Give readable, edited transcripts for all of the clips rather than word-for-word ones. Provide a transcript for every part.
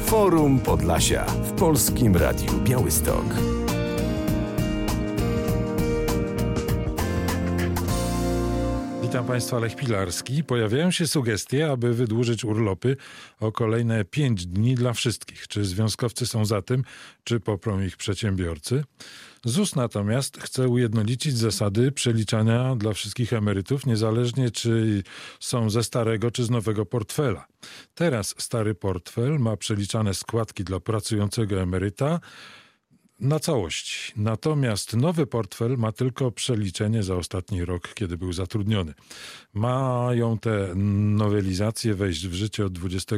Forum Podlasia w Polskim Radiu Białystok. Witam Państwa, Lech Pilarski. Pojawiają się sugestie, aby wydłużyć urlopy o kolejne 5 dni dla wszystkich. Czy związkowcy są za tym, czy poprą ich przedsiębiorcy? ZUS natomiast chce ujednolicić zasady przeliczania dla wszystkich emerytów, niezależnie czy są ze starego, czy z nowego portfela. Teraz stary portfel ma przeliczane składki dla pracującego emeryta na całości. Natomiast nowy portfel ma tylko przeliczenie za ostatni rok, kiedy był zatrudniony. Mają te nowelizacje wejść w życie od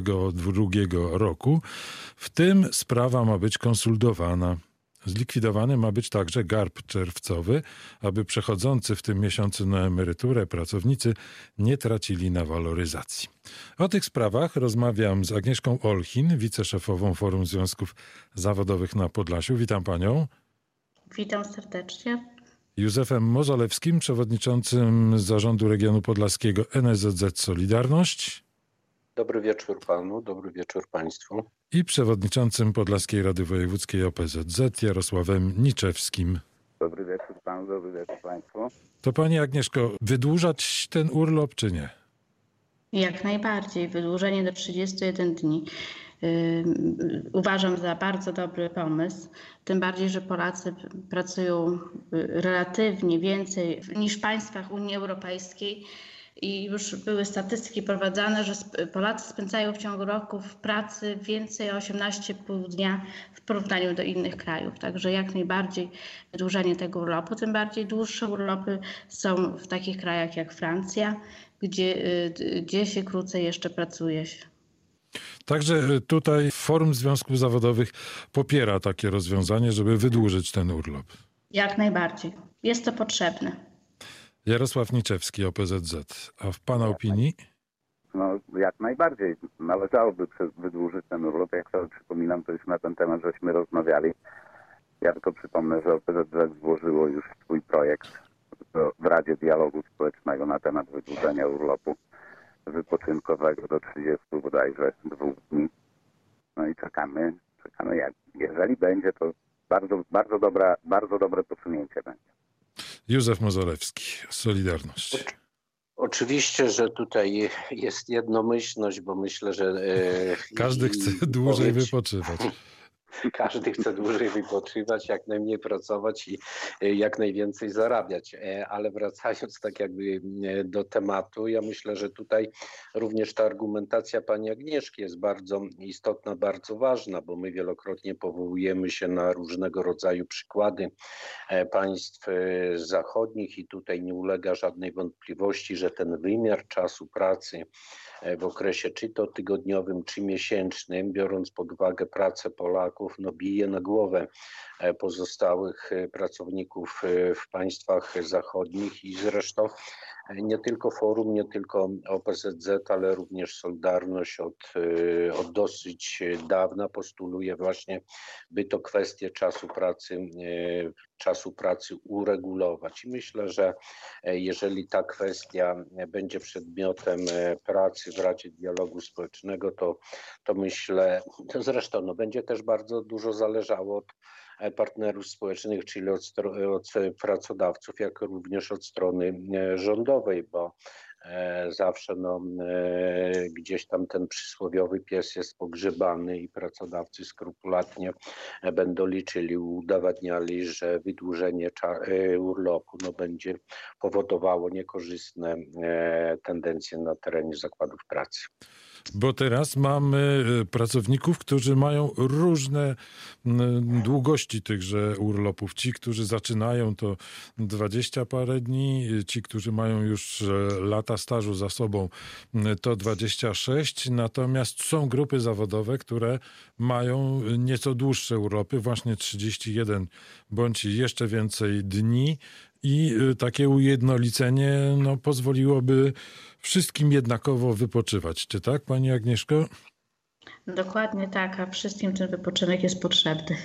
2022 roku. W tym sprawa ma być konsultowana. Zlikwidowany ma być także garb czerwcowy, aby przechodzący w tym miesiącu na emeryturę pracownicy nie tracili na waloryzacji. O tych sprawach rozmawiam z Agnieszką Olchin, wiceszefową Forum Związków Zawodowych na Podlasiu. Witam panią. Witam serdecznie. Józefem Mozolewskim, przewodniczącym Zarządu Regionu Podlaskiego NSZZ Solidarność. Dobry wieczór panu, dobry wieczór państwu. I przewodniczącym Podlaskiej Rady Wojewódzkiej OPZZ Jarosławem Niczewskim. Dobry wieczór panu, dobry wieczór państwu. To pani Agnieszko, wydłużać ten urlop czy nie? Jak najbardziej. Wydłużenie do 31 dni uważam za bardzo dobry pomysł. Tym bardziej, że Polacy pracują relatywnie więcej niż w państwach Unii Europejskiej. I już były statystyki prowadzone, że Polacy spędzają w ciągu roku w pracy więcej o 18,5 dnia w porównaniu do innych krajów. Także jak najbardziej wydłużenie tego urlopu, tym bardziej dłuższe urlopy są w takich krajach jak Francja, gdzie się krócej jeszcze pracuje. Także tutaj Forum Związków Zawodowych popiera takie rozwiązanie, żeby wydłużyć ten urlop. Jak najbardziej. Jest to potrzebne. Jarosław Niczewski, OPZZ. A w pana opinii? No jak najbardziej. Należałoby wydłużyć ten urlop. Jak sobie przypominam, to już na ten temat żeśmy rozmawiali. Ja tylko przypomnę, że OPZZ złożyło już swój projekt w Radzie Dialogu Społecznego na temat wydłużenia urlopu wypoczynkowego do 30 bodajże 2 dni. No i czekamy jak. Jeżeli będzie, to bardzo dobre posunięcie będzie. Józef Mozolewski, Solidarność. Oczywiście, że tutaj jest jednomyślność, bo myślę, że... Każdy chce dłużej wypoczywać. Każdy chce dłużej wypoczywać, jak najmniej pracować i jak najwięcej zarabiać. Ale wracając tak jakby do tematu, ja myślę, że tutaj również ta argumentacja pani Agnieszki jest bardzo istotna, bardzo ważna, bo my wielokrotnie powołujemy się na różnego rodzaju przykłady państw zachodnich i tutaj nie ulega żadnej wątpliwości, że ten wymiar czasu pracy w okresie czy to tygodniowym, czy miesięcznym, biorąc pod uwagę pracę Polaków, no bije na głowę pozostałych pracowników w państwach zachodnich i zresztą nie tylko Forum, nie tylko OPZZ, ale również Solidarność od dosyć dawna postuluje właśnie, by to kwestię czasu pracy uregulować. I myślę, że jeżeli ta kwestia będzie przedmiotem pracy w Radzie Dialogu Społecznego, to myślę, to zresztą będzie też bardzo dużo zależało od partnerów społecznych, czyli od pracodawców, jak również od strony rządowej, bo zawsze gdzieś tam ten przysłowiowy pies jest pogrzebany i pracodawcy skrupulatnie będą liczyli, udowadniali, że wydłużenie urlopu będzie powodowało niekorzystne tendencje na terenie zakładów pracy. Bo teraz mamy pracowników, którzy mają różne długości tychże urlopów. Ci, którzy zaczynają to 20 parę dni, ci, którzy mają już lata stażu za sobą, to 26. Natomiast są grupy zawodowe, które mają nieco dłuższe urlopy, właśnie 31 bądź jeszcze więcej dni. I takie ujednolicenie pozwoliłoby wszystkim jednakowo wypoczywać. Czy tak, pani Agnieszko? Dokładnie tak, a wszystkim ten wypoczynek jest potrzebny.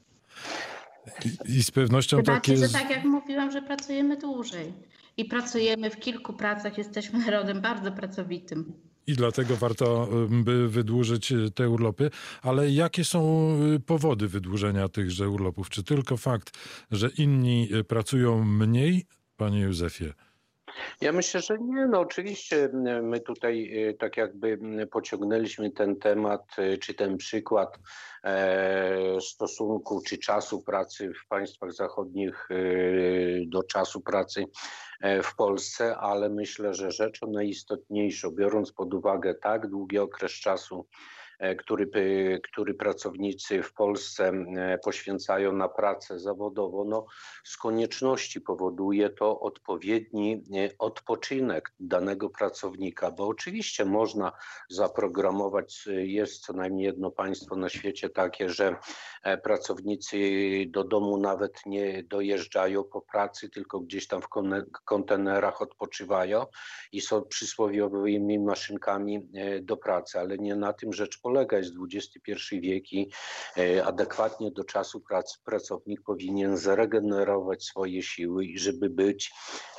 I z pewnością tak jest... że tak jak mówiłam, że pracujemy dłużej. I pracujemy w kilku pracach, jesteśmy narodem bardzo pracowitym. I dlatego warto by wydłużyć te urlopy. Ale jakie są powody wydłużenia tychże urlopów? Czy tylko fakt, że inni pracują mniej, panie Józefie? Ja myślę, że nie. No oczywiście my tutaj tak jakby pociągnęliśmy ten temat, czy ten przykład stosunku czy czasu pracy w państwach zachodnich do czasu pracy w Polsce, ale myślę, że rzeczą najistotniejszą, biorąc pod uwagę tak długi okres czasu, który pracownicy w Polsce poświęcają na pracę zawodową, no z konieczności powoduje to odpowiedni odpoczynek danego pracownika, bo oczywiście można zaprogramować, jest co najmniej jedno państwo na świecie takie, że pracownicy do domu nawet nie dojeżdżają po pracy, tylko gdzieś tam w kontenerach odpoczywają i są przysłowiowymi maszynkami do pracy, ale nie na tym rzecz polega. Jest XXI wiek i adekwatnie do czasu pracy pracownik powinien zregenerować swoje siły i żeby być,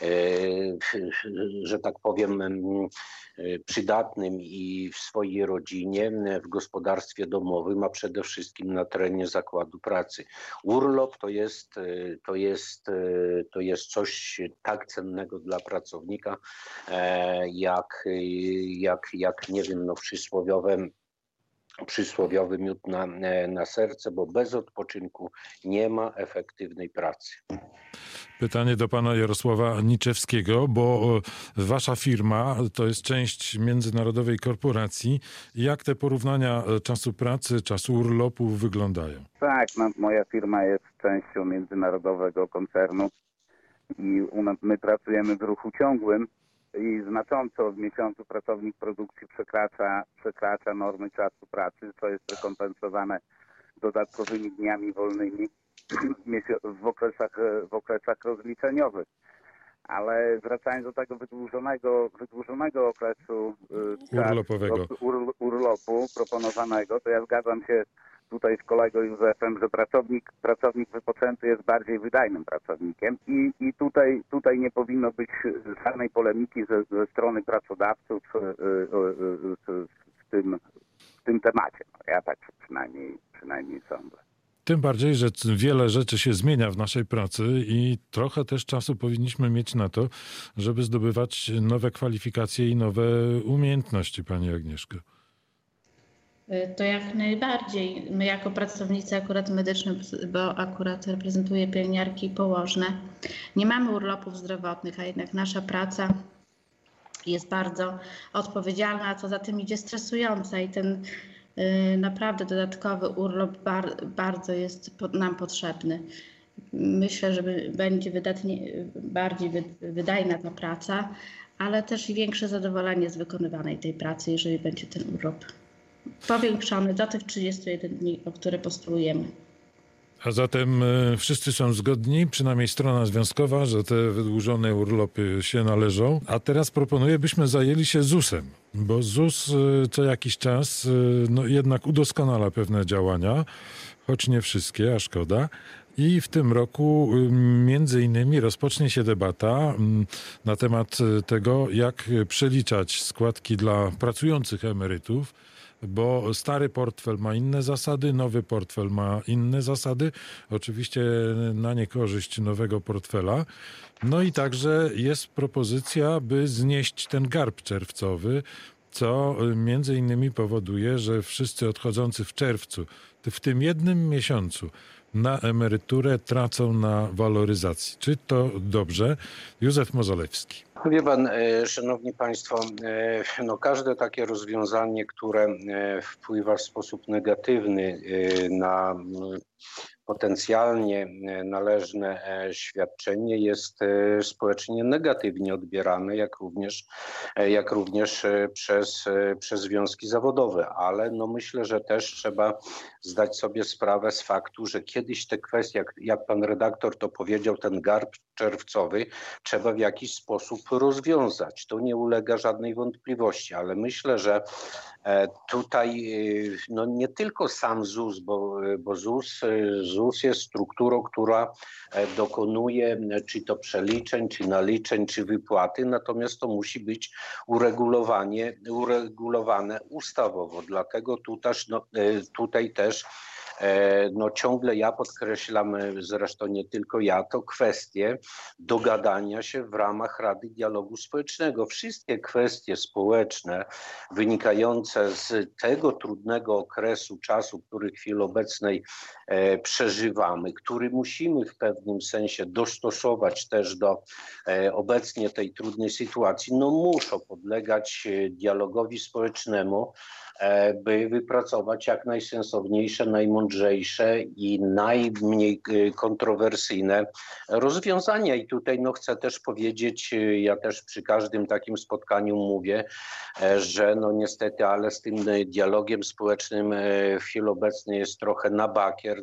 że tak powiem, przydatnym i w swojej rodzinie, w gospodarstwie domowym, a przede wszystkim na terenie zakładu pracy. Urlop to jest coś tak cennego dla pracownika, jak nie wiem, no przysłowiowy miód na serce, bo bez odpoczynku nie ma efektywnej pracy. Pytanie do pana Jarosława Niczewskiego, bo wasza firma to jest część międzynarodowej korporacji. Jak te porównania czasu pracy, czasu urlopu wyglądają? Tak, moja firma jest częścią międzynarodowego koncernu i my pracujemy w ruchu ciągłym i znacząco w miesiącu pracownik produkcji przekracza normy czasu pracy, co jest rekompensowane dodatkowymi dniami wolnymi w okresach rozliczeniowych. Ale wracając do tego wydłużonego okresu urlopu proponowanego, to ja zgadzam się tutaj z kolegą Józefem, że pracownik wypoczęty jest bardziej wydajnym pracownikiem i tutaj nie powinno być żadnej polemiki ze strony pracodawców w tym temacie. Ja tak przynajmniej sądzę. Tym bardziej, że wiele rzeczy się zmienia w naszej pracy i trochę też czasu powinniśmy mieć na to, żeby zdobywać nowe kwalifikacje i nowe umiejętności, pani Agnieszko. To jak najbardziej. My jako pracownicy akurat medyczni, bo akurat reprezentuję pielęgniarki i położne, nie mamy urlopów zdrowotnych, a jednak nasza praca jest bardzo odpowiedzialna, a co za tym idzie stresująca i ten naprawdę dodatkowy urlop bardzo jest nam potrzebny. Myślę, że będzie bardziej wydajna ta praca, ale też i większe zadowolenie z wykonywanej tej pracy, jeżeli będzie ten urlop powiększony do tych 31 dni, o które postulujemy. A zatem wszyscy są zgodni, przynajmniej strona związkowa, że te wydłużone urlopy się należą. A teraz proponuję, byśmy zajęli się ZUS-em, bo ZUS co jakiś czas jednak udoskonala pewne działania, choć nie wszystkie, a szkoda. I w tym roku między innymi rozpocznie się debata na temat tego, jak przeliczać składki dla pracujących emerytów, bo stary portfel ma inne zasady, nowy portfel ma inne zasady, oczywiście na niekorzyść nowego portfela. No i także jest propozycja, by znieść ten garb czerwcowy, co między innymi powoduje, że wszyscy odchodzący w czerwcu, w tym jednym miesiącu, na emeryturę tracą na waloryzacji. Czy to dobrze? Józef Mozolewski. Wie pan, szanowni państwo, każde takie rozwiązanie, które wpływa w sposób negatywny na potencjalnie należne świadczenie jest społecznie negatywnie odbierane, jak również przez związki zawodowe. Ale myślę, że też trzeba zdać sobie sprawę z faktu, że kiedyś te kwestie, jak pan redaktor to powiedział, ten garb czerwcowy trzeba w jakiś sposób rozwiązać. To nie ulega żadnej wątpliwości, ale myślę, że Tutaj no nie tylko sam ZUS, bo ZUS jest strukturą, która dokonuje czy to przeliczeń, czy naliczeń, czy wypłaty, natomiast to musi być uregulowane ustawowo. Dlatego tutaj też ciągle ja podkreślam, zresztą nie tylko ja, to kwestie dogadania się w ramach Rady Dialogu Społecznego. Wszystkie kwestie społeczne wynikające z tego trudnego okresu czasu, który w chwili obecnej przeżywamy, który musimy w pewnym sensie dostosować też do obecnie tej trudnej sytuacji, muszą podlegać dialogowi społecznemu, by wypracować jak najsensowniejsze, najmądrzejsze i najmniej kontrowersyjne rozwiązania. I tutaj chcę też powiedzieć, ja też przy każdym takim spotkaniu mówię, że niestety, ale z tym dialogiem społecznym w chwili obecnej jest trochę na bakier,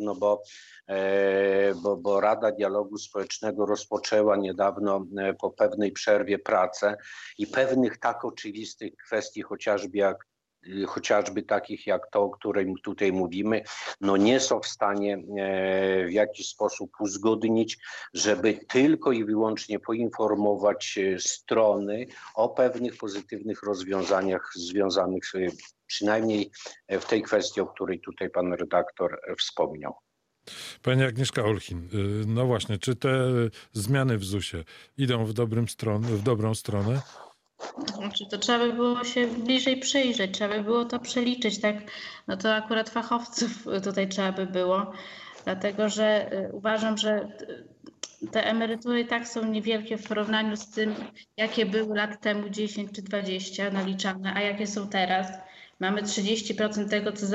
bo Rada Dialogu Społecznego rozpoczęła niedawno po pewnej przerwie pracę i pewnych tak oczywistych kwestii, chociażby takich jak to, o którym tutaj mówimy, nie są w stanie w jakiś sposób uzgodnić, żeby tylko i wyłącznie poinformować strony o pewnych pozytywnych rozwiązaniach związanych przynajmniej w tej kwestii, o której tutaj pan redaktor wspomniał. Pani Agnieszka Olchin, no właśnie, czy te zmiany w ZUS-ie idą w dobrą stronę? Znaczy, to trzeba by było się bliżej przyjrzeć, trzeba by było to przeliczyć, tak? To akurat fachowców tutaj trzeba by było, dlatego że uważam, że te emerytury i tak są niewielkie w porównaniu z tym, jakie były lat temu 10 czy 20 naliczane, a jakie są teraz. Mamy 30% tego, co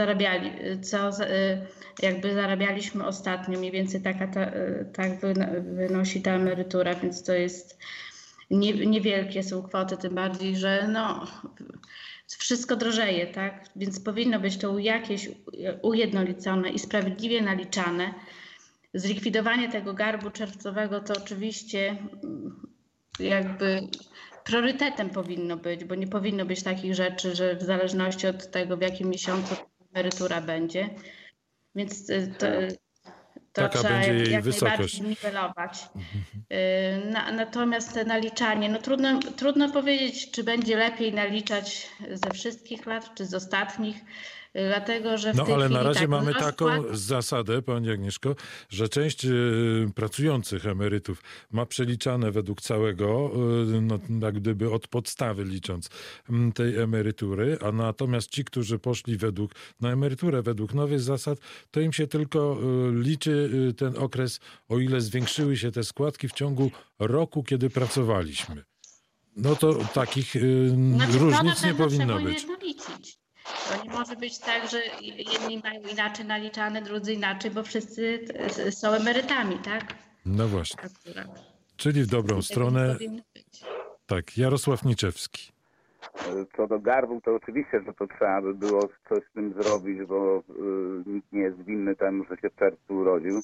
zarabialiśmy ostatnio, mniej więcej tak wynosi ta emerytura, więc to jest niewielkie są kwoty, tym bardziej, że wszystko drożeje, tak? Więc powinno być to jakieś ujednolicone i sprawiedliwie naliczane. Zlikwidowanie tego garbu czerwcowego to oczywiście jakby priorytetem powinno być, bo nie powinno być takich rzeczy, że w zależności od tego, w jakim miesiącu emerytura będzie. Więc to Taka trzeba będzie jej jak wysokość. najbardziej niwelować. Natomiast te naliczanie, trudno powiedzieć, czy będzie lepiej naliczać ze wszystkich lat, czy z ostatnich, dlatego że w tej ale chwili na razie mamy rozkład... taką zasadę, pani Agnieszko, że część pracujących emerytów ma przeliczane według całego, jak gdyby od podstawy licząc tej emerytury, a natomiast ci, którzy poszli na emeryturę według nowych zasad, to im się tylko liczy ten okres, o ile zwiększyły się te składki w ciągu roku, kiedy pracowaliśmy. To takich różnic nie powinno być. To nie może być tak, że jedni mają inaczej naliczane, drudzy inaczej, bo wszyscy są emerytami, tak? No właśnie. Czyli w dobrą stronę. Tak, Jarosław Niczewski. Co do garbu, to oczywiście, że to trzeba by było coś z tym zrobić, bo nikt nie jest winny temu, że się w czerwcu urodził.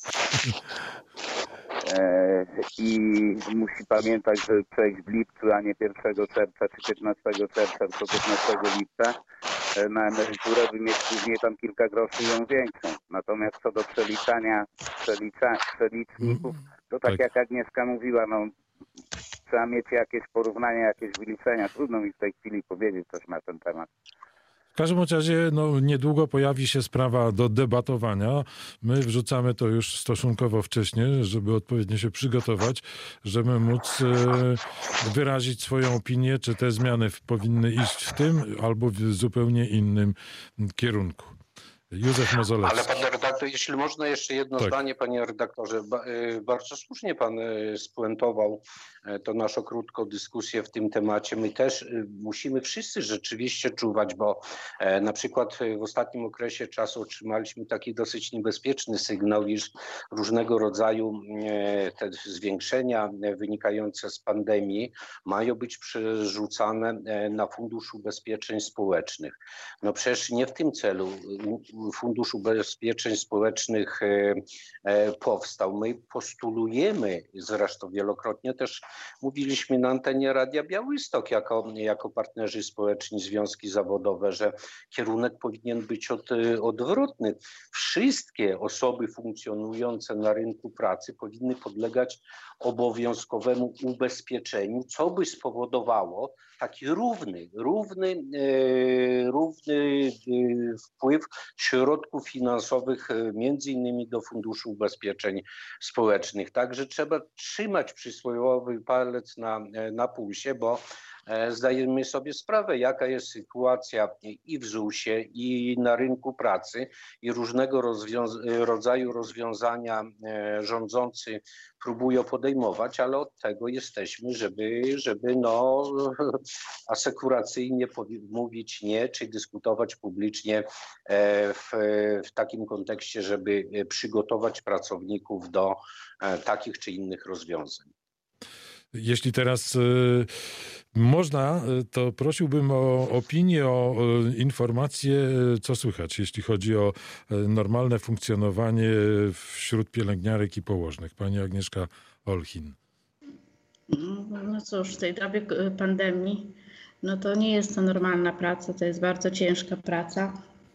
I musi pamiętać, że przejść w lipcu, a nie 1 czerwca czy 15 czerwca, tylko 15 lipca na emeryturę, by mieć później tam kilka groszy ją większą. Natomiast co do przeliczników, to tak jak Agnieszka mówiła, trzeba mieć jakieś porównania, jakieś wyliczenia. Trudno mi w tej chwili powiedzieć coś na ten temat. W każdym razie niedługo pojawi się sprawa do debatowania. My wrzucamy to już stosunkowo wcześnie, żeby odpowiednio się przygotować, żeby móc wyrazić swoją opinię, czy te zmiany powinny iść w tym albo w zupełnie innym kierunku. Józef Mozolewski. Ale panie redaktor, jeśli można jeszcze jedno zdanie, panie redaktorze. Bardzo słusznie pan spuentował tą naszą krótką dyskusję w tym temacie. My też musimy wszyscy rzeczywiście czuwać, bo na przykład w ostatnim okresie czasu otrzymaliśmy taki dosyć niebezpieczny sygnał, iż różnego rodzaju te zwiększenia wynikające z pandemii mają być przerzucane na Fundusz Ubezpieczeń Społecznych. Przecież nie w tym celu Fundusz Ubezpieczeń Społecznych powstał. My postulujemy, zresztą wielokrotnie też mówiliśmy na antenie Radia Białystok jako partnerzy społeczni, związki zawodowe, że kierunek powinien być odwrotny. Wszystkie osoby funkcjonujące na rynku pracy powinny podlegać obowiązkowemu ubezpieczeniu, co by spowodowało taki równy wpływ środków finansowych między innymi do Funduszu Ubezpieczeń Społecznych. Także trzeba trzymać przysłowiowy palec na pulsie, bo zdajemy sobie sprawę, jaka jest sytuacja i w ZUS-ie, i na rynku pracy, i różnego rodzaju rozwiązania rządzący próbują podejmować, ale od tego jesteśmy, żeby asekuracyjnie mówić nie, czy dyskutować publicznie w takim kontekście, żeby przygotować pracowników do takich czy innych rozwiązań. Jeśli teraz można, to prosiłbym o opinię, o informacje, co słychać, jeśli chodzi o normalne funkcjonowanie wśród pielęgniarek i położnych. Pani Agnieszka Olchin. No cóż, w tej dobie pandemii, no to nie jest to normalna praca, to jest bardzo ciężka praca.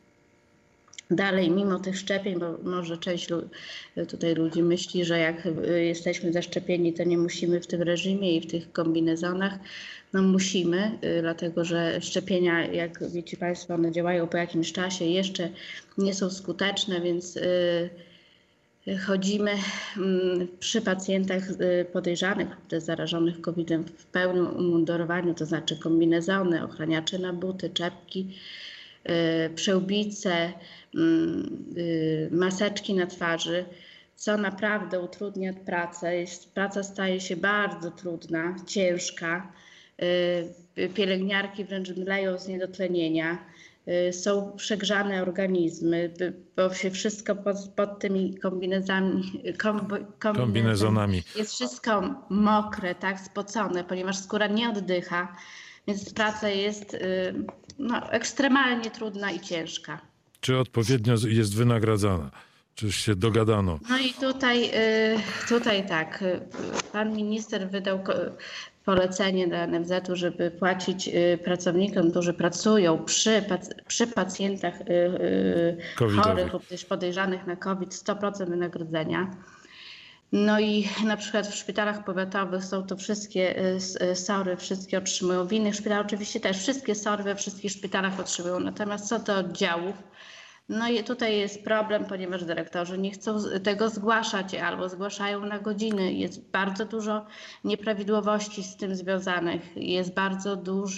Dalej, mimo tych szczepień, bo może część tutaj ludzi myśli, że jak jesteśmy zaszczepieni, to nie musimy w tym reżimie i w tych kombinezonach. No musimy, dlatego że szczepienia, jak wiecie Państwo, one działają po jakimś czasie, jeszcze nie są skuteczne, więc chodzimy przy pacjentach podejrzanych lub zarażonych COVID-em w pełnym umundurowaniu, to znaczy kombinezony, ochraniacze na buty, czepki, przyłbice, maseczki na twarzy, co naprawdę utrudnia pracę. Praca staje się bardzo trudna, ciężka. Pielęgniarki wręcz mdleją z niedotlenienia. Są przegrzane organizmy, bo się wszystko pod tymi kombinezonami jest wszystko mokre, tak, spocone, ponieważ skóra nie oddycha, więc praca jest ekstremalnie trudna i ciężka. Czy odpowiednio jest wynagradzana? Czy już się dogadano? No i tutaj tak, pan minister wydał polecenie dla NFZ-u, żeby płacić pracownikom, którzy pracują przy pacjentach chorych lub też podejrzanych na COVID 100% wynagrodzenia. No i na przykład w szpitalach powiatowych są to wszystkie SOR-y, wszystkie otrzymują. W innych szpitalach oczywiście też wszystkie SOR-y we wszystkich szpitalach otrzymują. Natomiast co do oddziałów, no i tutaj jest problem, ponieważ dyrektorzy nie chcą tego zgłaszać albo zgłaszają na godziny. Jest bardzo dużo nieprawidłowości z tym związanych. Jest bardzo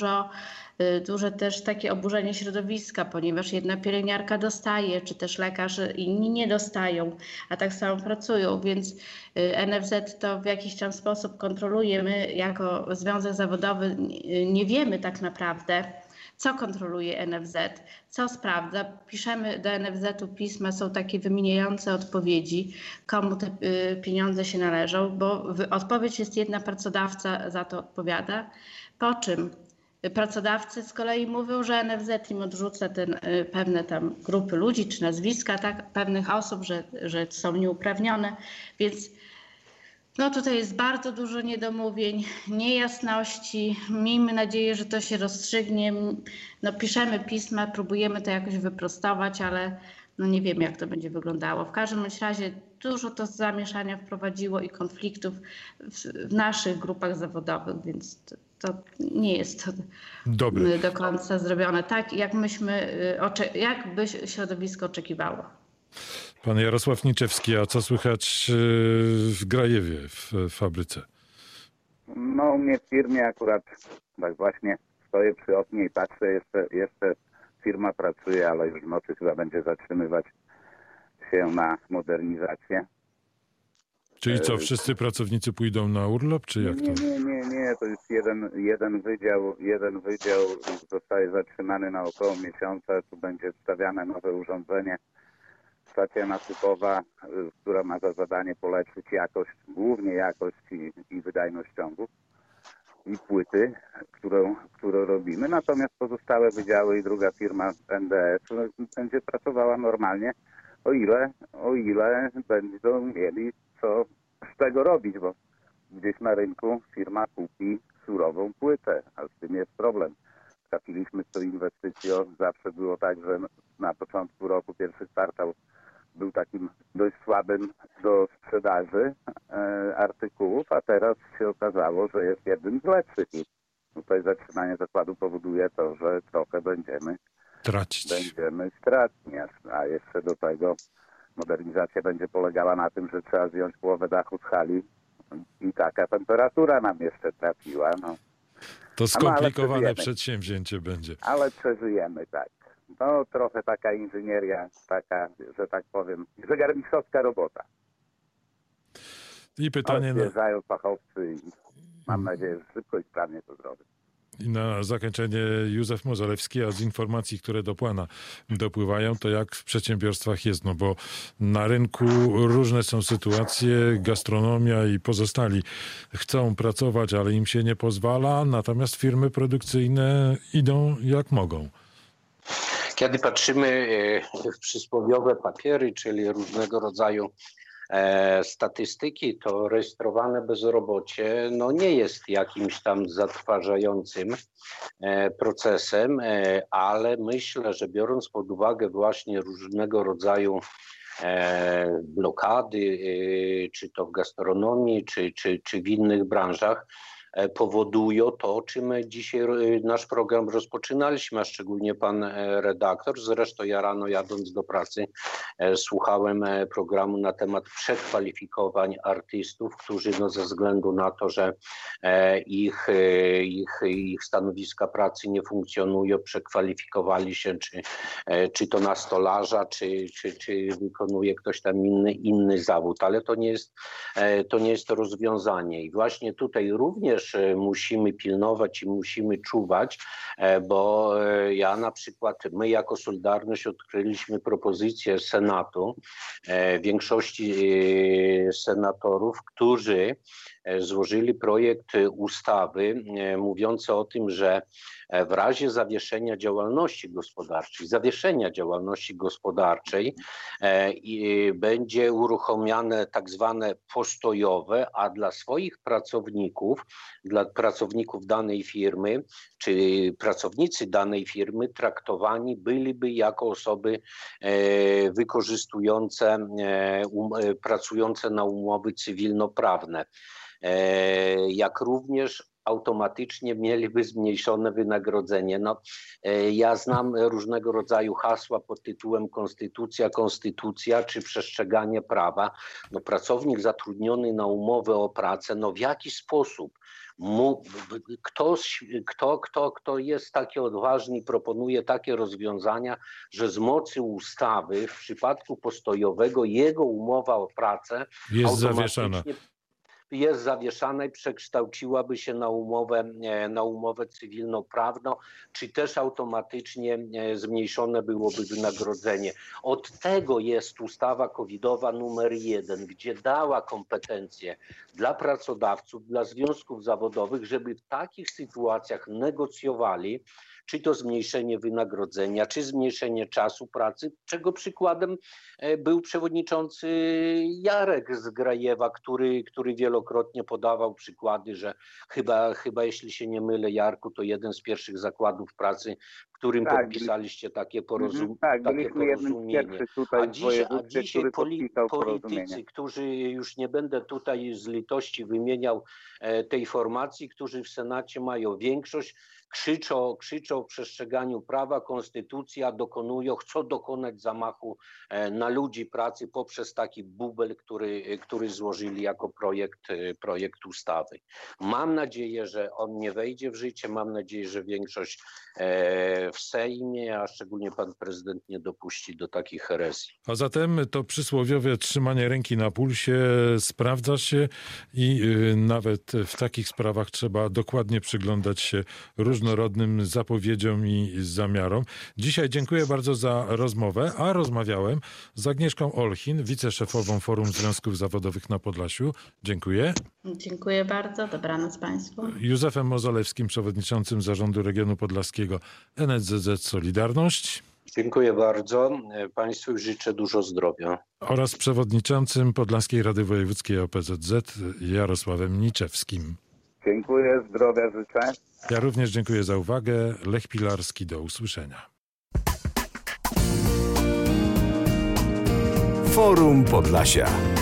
duże też takie oburzenie środowiska, ponieważ jedna pielęgniarka dostaje, czy też lekarz, inni nie dostają, a tak samo pracują, więc NFZ to w jakiś tam sposób kontroluje. My jako związek zawodowy nie wiemy tak naprawdę, co kontroluje NFZ, co sprawdza. Piszemy do NFZ-u pisma, są takie wymieniające odpowiedzi, komu te pieniądze się należą, bo odpowiedź jest jedna, pracodawca za to odpowiada, po czym pracodawcy z kolei mówią, że NFZ im odrzuca pewne tam grupy ludzi czy nazwiska, tak, pewnych osób, że są nieuprawnione, więc no tutaj jest bardzo dużo niedomówień, niejasności. Miejmy nadzieję, że to się rozstrzygnie. No piszemy pisma, próbujemy to jakoś wyprostować, ale no nie wiemy, jak to będzie wyglądało. W każdym razie dużo to zamieszania wprowadziło i konfliktów w naszych grupach zawodowych, więc to nie jest to do końca zrobione tak, jakby środowisko oczekiwało. Pan Jarosław Niczewski, a co słychać w Grajewie, w fabryce? No u mnie w firmie akurat tak właśnie stoję przy oknie i patrzę, jeszcze firma pracuje, ale już w nocy chyba będzie zatrzymywać się na modernizację. Czyli co, wszyscy pracownicy pójdą na urlop, czy jak to? Nie, to jest jeden wydział zostaje zatrzymany na około miesiąca, tu będzie wstawiane nowe urządzenie. Stacja nasypowa, która ma za zadanie polepszyć jakość, głównie jakość i wydajność ciągów. i płyty, którą robimy. Natomiast pozostałe wydziały i druga firma NDS będzie pracowała normalnie, o ile będą mieli co z tego robić, bo gdzieś na rynku firma kupi surową płytę, a z tym jest problem. Trafiliśmy z tą inwestycją, zawsze było tak, że na początku roku pierwszy kwartał był takim dość słabym do sprzedaży artykułów, a teraz się okazało, że jest jednym z lepszych. I tutaj zatrzymanie zakładu powoduje to, że trochę będziemy stratni, a jeszcze do tego modernizacja będzie polegała na tym, że trzeba zdjąć połowę dachu z hali i taka temperatura nam jeszcze trafiła. No. To skomplikowane przedsięwzięcie będzie. Ale przeżyjemy, tak. No trochę taka inżynieria, taka, że tak powiem, zegarmistrzowska robota. I pytanie Przyjeżdżają fachowcy i mam nadzieję, że szybko i sprawnie to zrobią. I na zakończenie Józef Modzelewski, a z informacji, które do pana dopływają, to jak w przedsiębiorstwach jest, no bo na rynku różne są sytuacje, gastronomia i pozostali chcą pracować, ale im się nie pozwala, natomiast firmy produkcyjne idą jak mogą. Kiedy patrzymy w przysłowiowe papiery, czyli różnego rodzaju statystyki, to rejestrowane bezrobocie nie jest jakimś tam zatrważającym procesem, ale myślę, że biorąc pod uwagę właśnie różnego rodzaju blokady, czy to w gastronomii, czy w innych branżach, powodują to, czym dzisiaj nasz program rozpoczynaliśmy, a szczególnie pan redaktor. Zresztą ja rano jadąc do pracy słuchałem programu na temat przekwalifikowań artystów, którzy ze względu na to, że ich stanowiska pracy nie funkcjonują, przekwalifikowali się czy to na stolarza, czy wykonuje ktoś tam inny zawód, ale to nie jest to rozwiązanie. I właśnie tutaj również musimy pilnować i musimy czuwać, bo ja na przykład, my jako Solidarność odkryliśmy propozycję Senatu, większości senatorów, którzy złożyli projekt ustawy mówiący o tym, że w razie zawieszenia działalności gospodarczej będzie uruchomione tak zwane postojowe, a dla swoich pracowników, dla pracowników danej firmy, czy pracownicy danej firmy traktowani byliby jako osoby wykorzystujące, pracujące na umowy cywilnoprawne. Jak również automatycznie mieliby zmniejszone wynagrodzenie. Ja znam różnego rodzaju hasła pod tytułem konstytucja czy przestrzeganie prawa. Pracownik zatrudniony na umowę o pracę, w jaki sposób kto jest taki odważny i proponuje takie rozwiązania, że z mocy ustawy w przypadku postojowego jego umowa o pracę jest zawieszana i przekształciłaby się na umowę cywilnoprawną, czy też automatycznie zmniejszone byłoby wynagrodzenie. Od tego jest ustawa covidowa numer 1, gdzie dała kompetencje dla pracodawców, dla związków zawodowych, żeby w takich sytuacjach negocjowali, czy to zmniejszenie wynagrodzenia, czy zmniejszenie czasu pracy, czego przykładem był przewodniczący Jarek z Grajewa, który wielokrotnie podawał przykłady, że chyba jeśli się nie mylę, Jarku, to jeden z pierwszych zakładów pracy, w którym podpisaliście takie porozumienie. A dzisiaj politycy, którzy, już nie będę tutaj z litości wymieniał tej formacji, którzy w Senacie mają większość, krzyczą o przestrzeganiu prawa, konstytucja, chcą dokonać zamachu na ludzi pracy poprzez taki bubel, który złożyli jako projekt ustawy. Mam nadzieję, że on nie wejdzie w życie, mam nadzieję, że większość w Sejmie, a szczególnie pan prezydent nie dopuści do takich herezji. A zatem to przysłowiowe trzymanie ręki na pulsie sprawdza się i nawet w takich sprawach trzeba dokładnie przyglądać się różnym różnorodnym zapowiedziom i zamiarom. Dzisiaj dziękuję bardzo za rozmowę, a rozmawiałem z Agnieszką Olchin, wiceszefową Forum Związków Zawodowych na Podlasiu. Dziękuję. Dziękuję bardzo. Dobranoc Państwu. Józefem Mozolewskim, przewodniczącym Zarządu Regionu Podlaskiego NSZZ Solidarność. Dziękuję bardzo. Państwu życzę dużo zdrowia. Oraz przewodniczącym Podlaskiej Rady Wojewódzkiej OPZZ Jarosławem Niczewskim. Dziękuję, zdrowia życzę. Ja również dziękuję za uwagę. Lech Pilarski, do usłyszenia. Forum Podlasia.